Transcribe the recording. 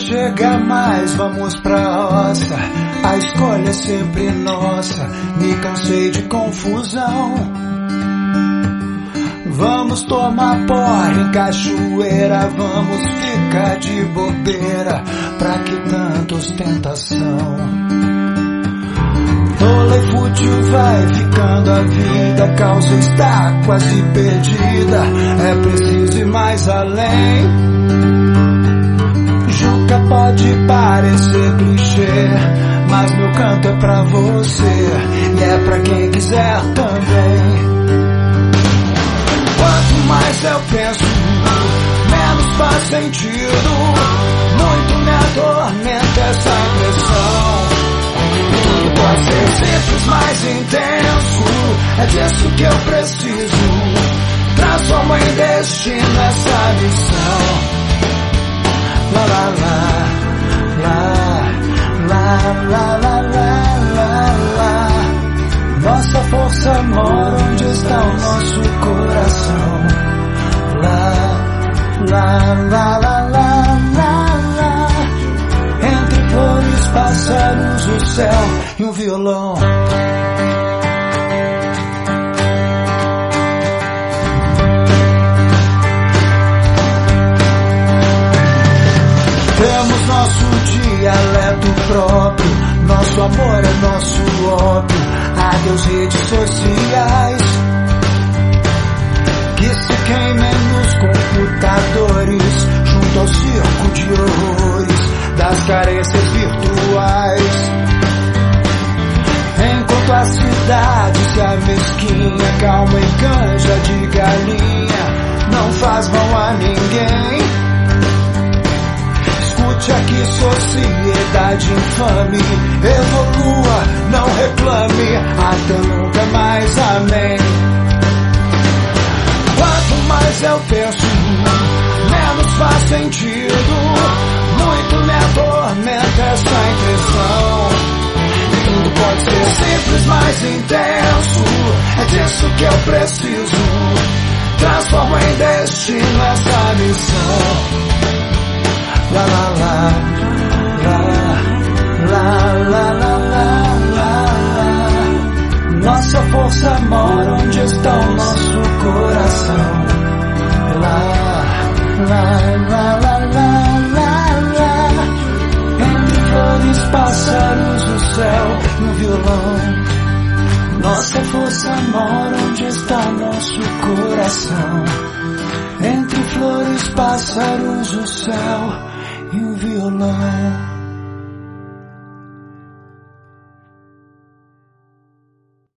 chega mais, vamos pra roça. A escolha é sempre nossa, me cansei de confusão. Vamos tomar porre em cachoeira, vamos ficar de bobeira, pra que tanta ostentação? Tola e fútil vai ficando a vida, a causa está quase perdida, é preciso ir mais além. Juca pode parecer clichê, mas meu canto é pra você, e é pra quem quiser também. Quanto mais eu penso, menos faz sentido, muito me atormenta essa impressão. Tudo pode ser simples, mais intenso, é disso que eu preciso, transforma em destino essa missão. La la la, la la la la la la. Nossa força mora onde está o nosso coração. La la la la la la la. Entre flores, pássaros, o céu e um violão. Temos nosso dialeto próprio, nosso amor é nosso ópio. Adeus redes sociais, que se queimem nos computadores, junto ao circo de horrores das carências virtuais. Enquanto a cidade se amesquinha, calma e canja de galinha, não faz mal a ninguém. Escute aqui, sociedade infame, evolua, não reclame, até nunca mais, amém. Quanto mais eu penso, menos faz sentido, muito me atormenta essa impressão. Tudo pode ser simples, mais intenso, é disso que eu preciso, transforma em destino essa missão. La la la, la la la la la la. Nossa força mora onde está o nosso coração. La la la la la la la. Entre flores, pássaros, o céu e um violão. Nossa força mora onde está nosso coração. Entre flores, pássaros, o céu e um violão.